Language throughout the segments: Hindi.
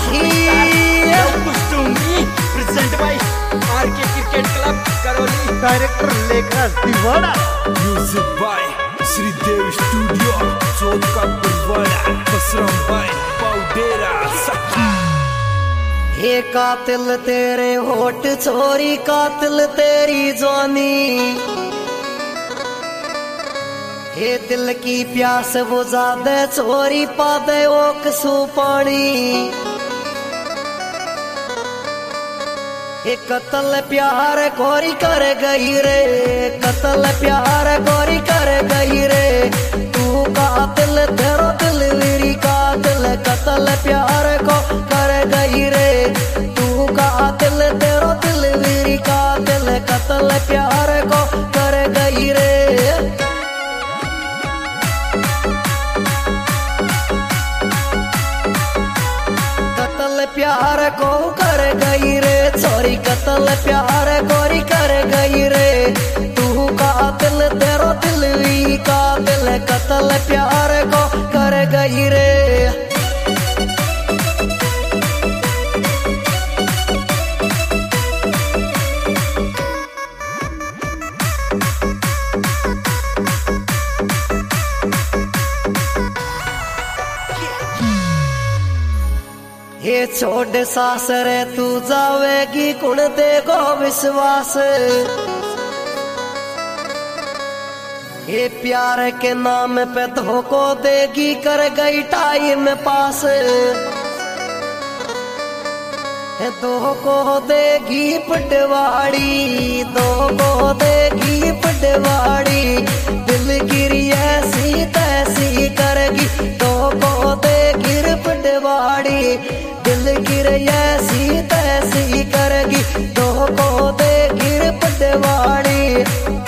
Present by R K cricket club Karauli. Director Lekhraj Tiwada. Music by Shridev studio Chauth Ka Barwara. Basram bye पाउडेरा सखा। हे कातिल तेरे होठ छोरी, कातिल तेरी जवानी, हे दिल की प्यास बुझा दे छोरी, पा दे ओ कसू पानी। हे कत्ल प्यार गोरी कर गई रे, कत्ल प्यार गोरी कर गई रे, तू कातिल तेरो दिल मेरी कातिल, कत्ल प्यार को कर गई रे, तू कातिल तेरो दिल मेरी कातिल, कत्ल प्यार को कर गई रे। प्यार को कर गई रे छोरी, कत्ल प्यार गोरी कर गई रे, तू कातिल तेरो दिल भी कातिल, कत्ल प्यार को कर गई रे। ये छोड़ सासरे तू जावेगी कुण देगो विश्वास, ये प्यार के नाम पे धोखो देगी कर गई टाइम पास, धोखो देगी पटवाड़ी, धोखो देगी पटवाड़ी, दिल गिरी ऐसी तैसी करेगी, धोखो देगी पटवाड़ी, दिल गिर ऐसी तैसी करेगी, धोखो देगी पटवाड़ी।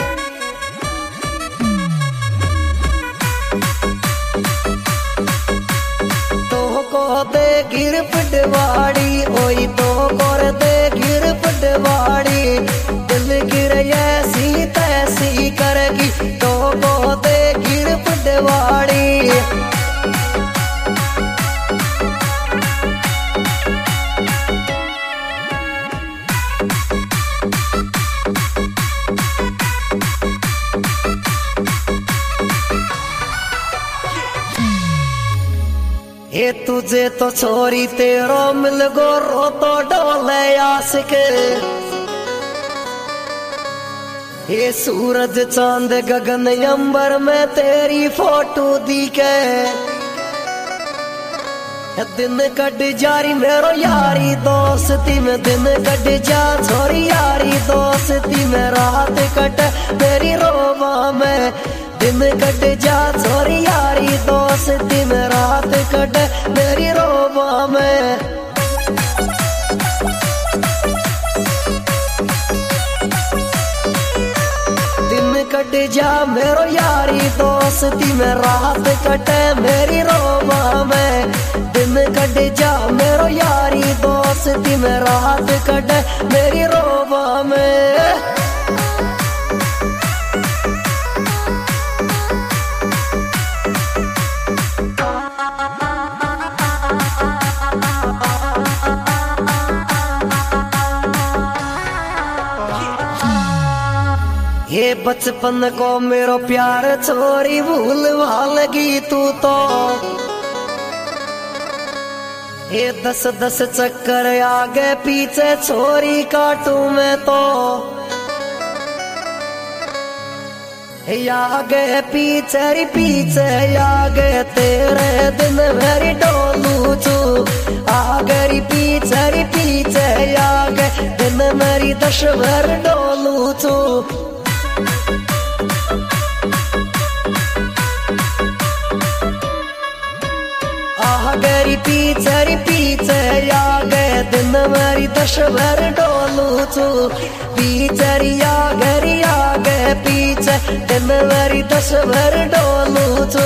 धोखो देगी पटवाड़ी, ओई धोखो देगी पटवाड़ी, दिल गिर ऐसी तैसी करेगी, धोखो देगी पटवाड़ी। ये तुझे तो छोरी तेरो मिल गो रो तो डोले आशिक, ये सूरज चांद गगन अंबर में तेरी फोटो दिखे, दिन कट जारी मेरो यारी दोस्ती में, दिन कट जा छोरी यारी दोस्ती में, रात कट मेरी रोमा में, दिन कट जा छोरी यारी दोस्ती में, रात कट मेरी रोमा में। दिन कट जा मेरो यारी दोस्ती में, रात कट मेरी रोमा में, दिन कट जा मेरो यारी दोस्ती में, रात कट मेरी रोमा में। ये बचपन को मेरो प्यार छोरी भूल लगी तू तो, ये 10-10 चक्कर आगे पीछे छोरी काटू मैं तो, आगे पीछे आगे तेरे दिन मेरी डोलू चू, आगे पीछे आगे दिन मेरी 10 भर डोलू चू। आगे पीछे आगे दिन मेरी 10 भर डोलू चू, पीछे आगे पीछे दिन मेरी 10 भर डोलू चू।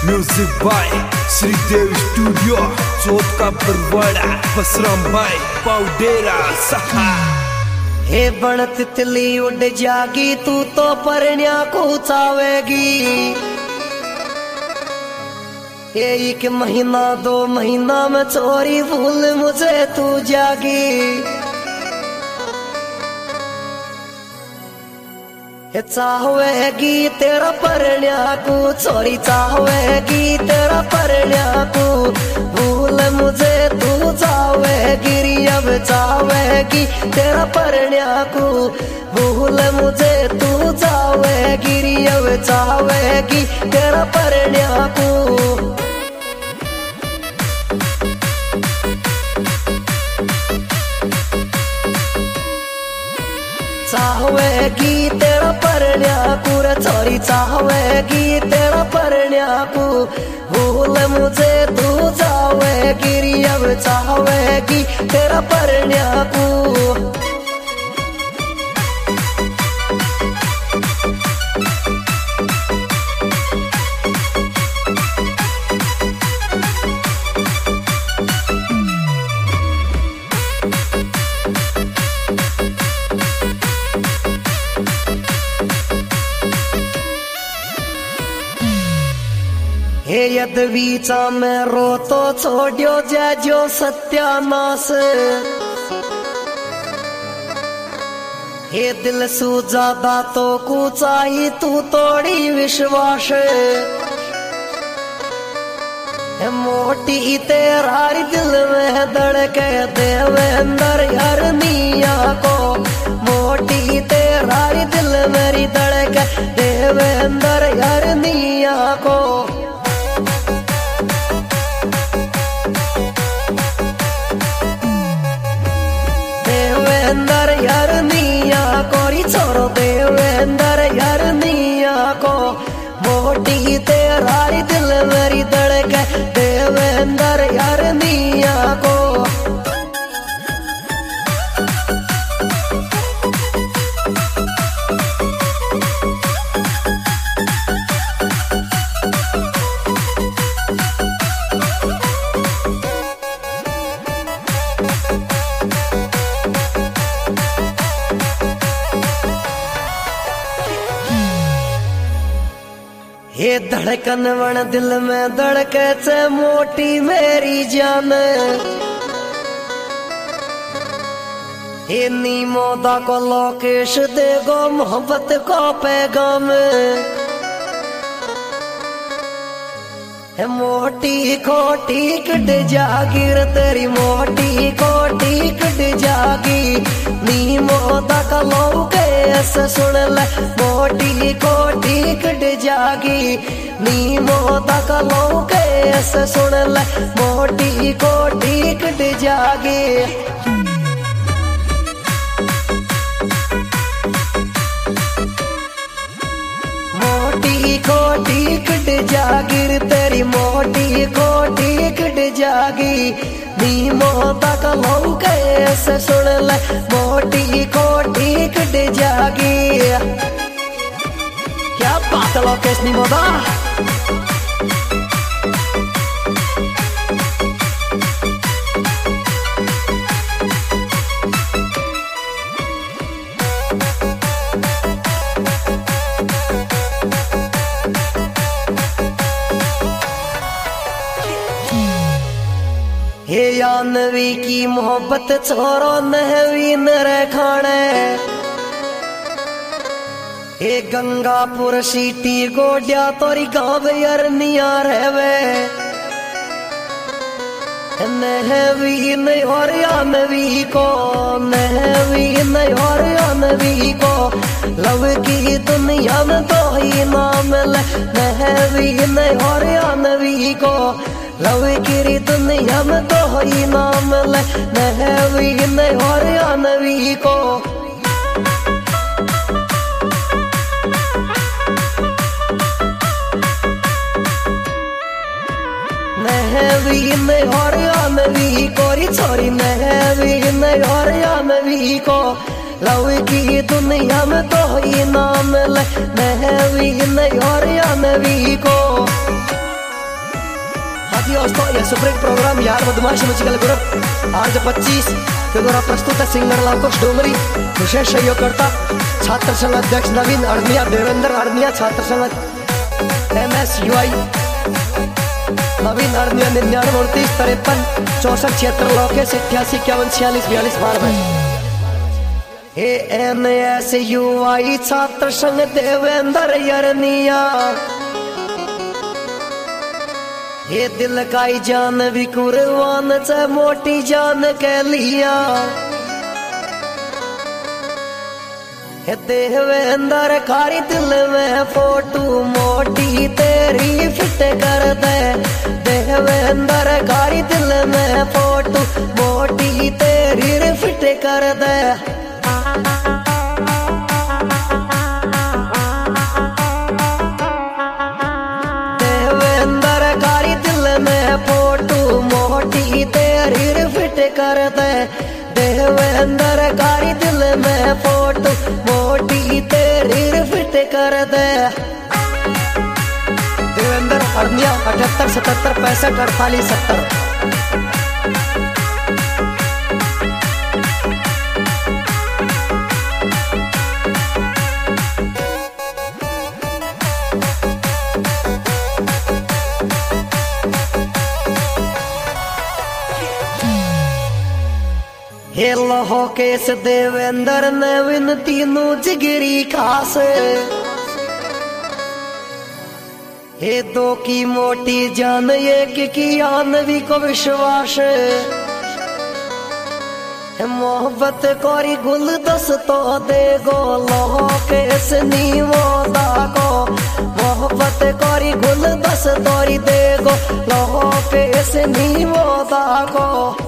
Music by Shridev studio Chauth Ka Parwara Basram भाई पाउडेरा सहा। हे बण तितली उड़ जागी तू तो परण्या को चावेगी। एक महीना 2 महीना में चोरी भूल मुझे तू जागी। चाहवेगी तेरा परण्या को चोरी चाहवेगी तेरा परण्या को भूल मुझे तू चाहवेगी। अब चाहवेगी तेरा परण्या को भूल मुझे तू चाहवेगी। अब चाहवेगी तेरा परण्या को चाहवेगी तेरा परण्या को चोरी चाहवेगी तेरा परण्या को भूल मुझे तू चाहवेगी। अब चाहवेगी तेरा परण्या को हे यदवीचा में रो तो छोड़ो जो सत्यानाश। हे दिल सू ज्यादा तो कुचाई तू तोड़ी विश्वास। मोटी तेरारी दिल में धड़के देवेंद्र हरनिया को। मोटी तेरारी दिल मेरी धड़के देवेंद्र हरनिया को। देवेंद्र हरनिया कोरी छोरो देवेंद्र हरनिया को। मोटी तेरारी दिल मेरी धड़के देवेंद्र हरनिया को। ये धड़कन वण दिल में धड़के से मोटी मेरी जान। ये नीमोदा को लोकेश देगो मोहब्बत को पैगाम। मोटी कोटी कट जागीर तेरी मोटी कोटी कट जागी। नीमोदा का लोके ऐसे सुन ले मोटी कोटी कट जागी। नीमोदा का लोके ऐसे सुन ले मोटी कोटी कट जागी। मोटी कोटी कट जागीर तेरी मोटी कोटी कट जागी। नीमोदा का लोके ऐसे सुन ले मोटी कोटी कट जागी। क्या बात है लोकेश नीमोदा। हे यानवी की मोहब्बत छोरो नहवी नरे खाने। हे गंगापुर सीटी गोड्या तोरी गाँव अरनिया रहवे। नहवी नहीं और यानवी को नहवी नहीं और यानवी को। लव की दुनिया में दो ही नाम ले नहवी नहीं और यानवी को। लव की दुनिया में दो ही नाम ले नहवी नहीं और यानवी को। नहवी नहीं और यानवी कोरी छोरी नहवी नहीं और यानवी को। लव की दुनिया में दो ही नाम ले नहवी नहीं और यानवी को। बाकी दोस्तों ये सुप्रीम प्रोग्राम यार मधुमाश म्यूजिकल ग्रुप आज 25 के द्वारा प्रस्तुत है सिंगर लालकुश डोंगरी। विशेष सहयोगकर्ता छात्र संघ अध्यक्ष नवीन अड़निया, देवेंद्र अड़निया, छात्र संघ MSUI नवीन अड़निया 99 53 64 76 लोकेश 88 51 46 42 12। MSUI छात्र संघ देवेंद्र अड़निया, ये दिल काई जान भी कुर्बान से मोटी जान के लिया। देवेंद्र कारी दिल में फोटो मोटी तेरी फिट कर दे। देवेंद्र कारी दिल में फोटो मोटी तेरी फिट कर दे। देवेंद्र कारी दिल में फोटो मोटी तेरी फिट कर दे। देवेंद्र कारी दिल में फोटो मोटी तेरी फिट कर दे। देवेंद्र अड़निया 78 77 65 48 70। हे लोहो केस देवेंद्र ने विन तीनों जिगरी खास। हे दो की मोटी जान एक की आनवी को विश्वास। मोहब्बत कोरी गुल दस तो दे गो लोहो केस नीवो दागो। मोहब्बत कोरी गुल दस तोरी दे गो लोहो केस नीवो दागो।